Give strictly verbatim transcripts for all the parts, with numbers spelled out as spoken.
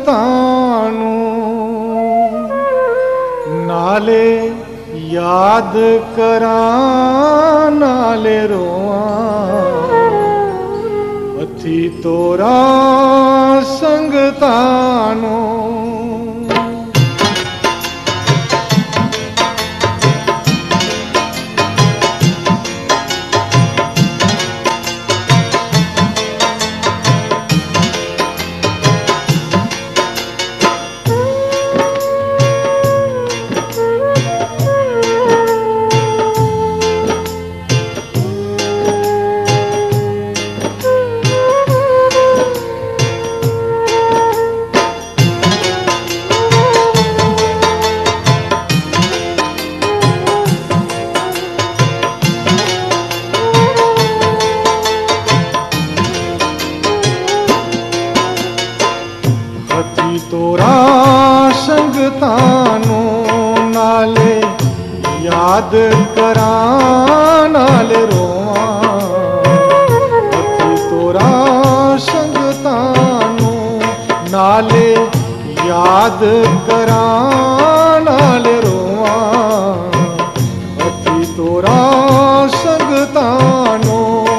संगतानू नाले याद करा नाले रोआ अथी तोरा संगतानू तोरा संगतानू नाले याद करा नाले रोआ तोरा संगतानू नाले याद करा नाले रोआ तोरा संगतानू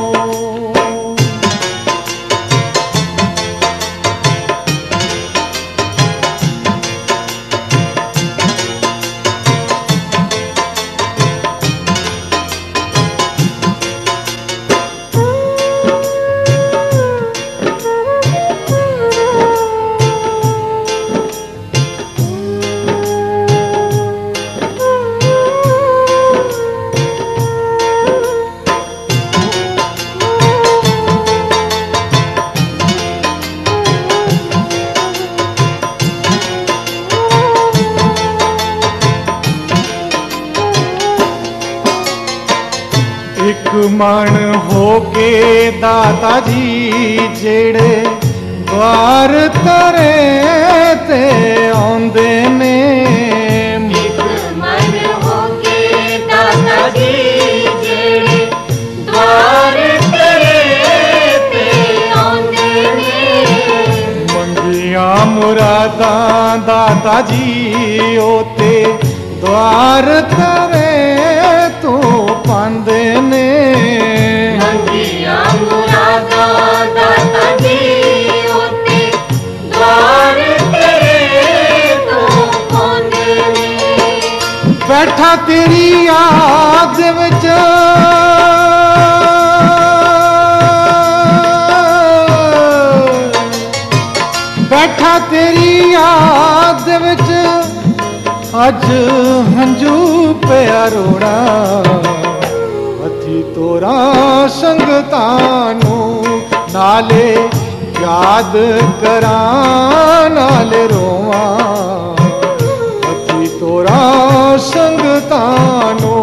एक मन होके दाता जी जेड़े द्वार तरे ते आंदे ने एक मन होके दाता जी जेड़े द्वार तरे ते आंदे ने मंगिया मुरादा दाता जी ओते द्वार तरे तो पांदे ने मंगिया मुरादा दाता जी ओते द्वार तेरे तो पांदे ने बैठा तेरी याद विच बैठा तेरी याद विच अज हंजू पिया रोड़ा अथी तोरा संगतानू नाले याद करा नाले रोआ अथी तोरा संगतानू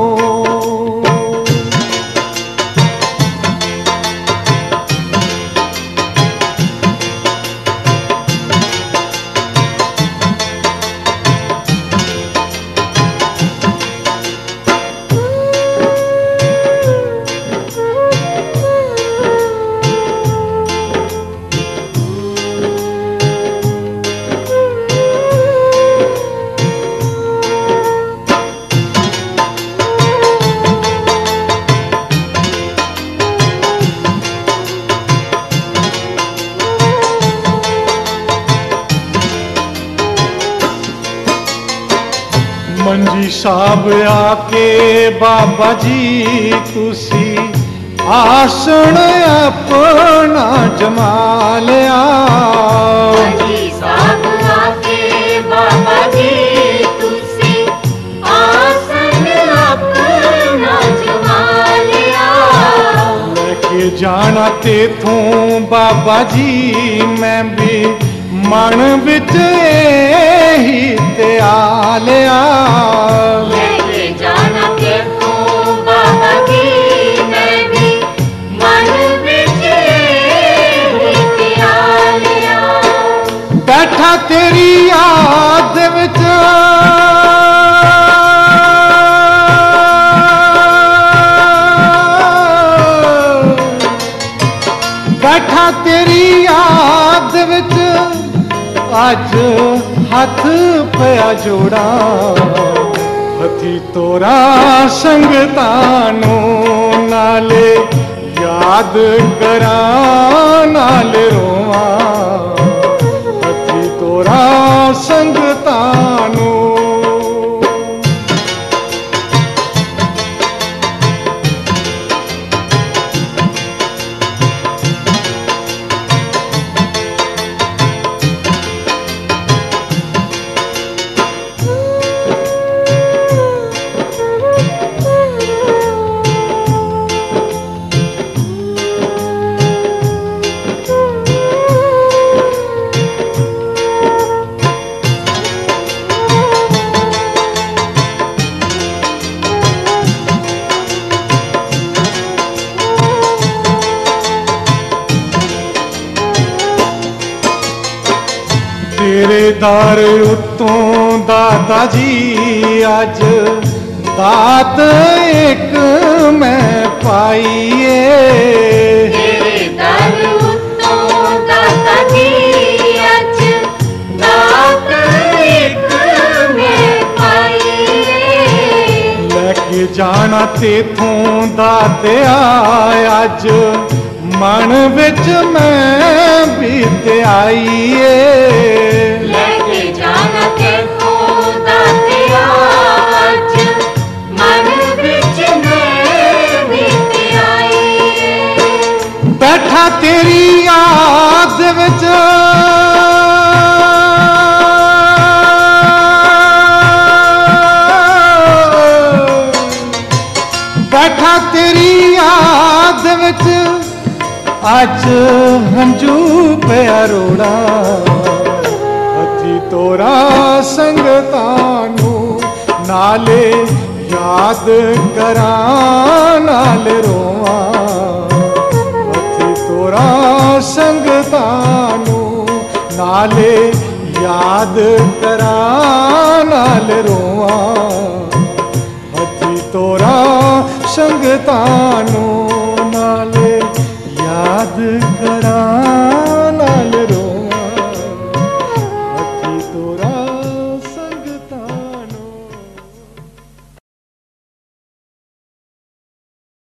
मंजी साहब आके बाबा जी तुसी आसन अपना जमा लिया मंजी साहब आके बाबा जी तुसी आसन अपना जमा लिया लेके जाना तेथों बाबा जी मैं भी मन विच ही ते आ लिया लेके जाना तेथों बाबा जी मैं भी मन विच ही ते आ लिया बैठा तेरी याद विच बैठा तेरी याद विच अज हथ पिया जोड़ा हथी तोरा संगतानू नाले याद करा नाले रोवा हथी तोरा संगतानू तेरे दर उत्तों दाता जी अज दात एक मैं पाईए तेरे दर उत्तों दाता जी अज दात एक मैं पाईए लेके जाना तेथों दाते अज मन विच मैं बीत आईए लेके जाना तेथों दाते अज मन विच मैं बीत आईए बैठा तेरी याद विच बैठा तेरी याद विच अज हंजू पिया रोड़ा हथी तोरा संगतानू नाले याद करा नाले रोवा हथी तोरा संगतानू नाले याद करा नाले रोवा हथी तोरा संगतानू नाले याद करा।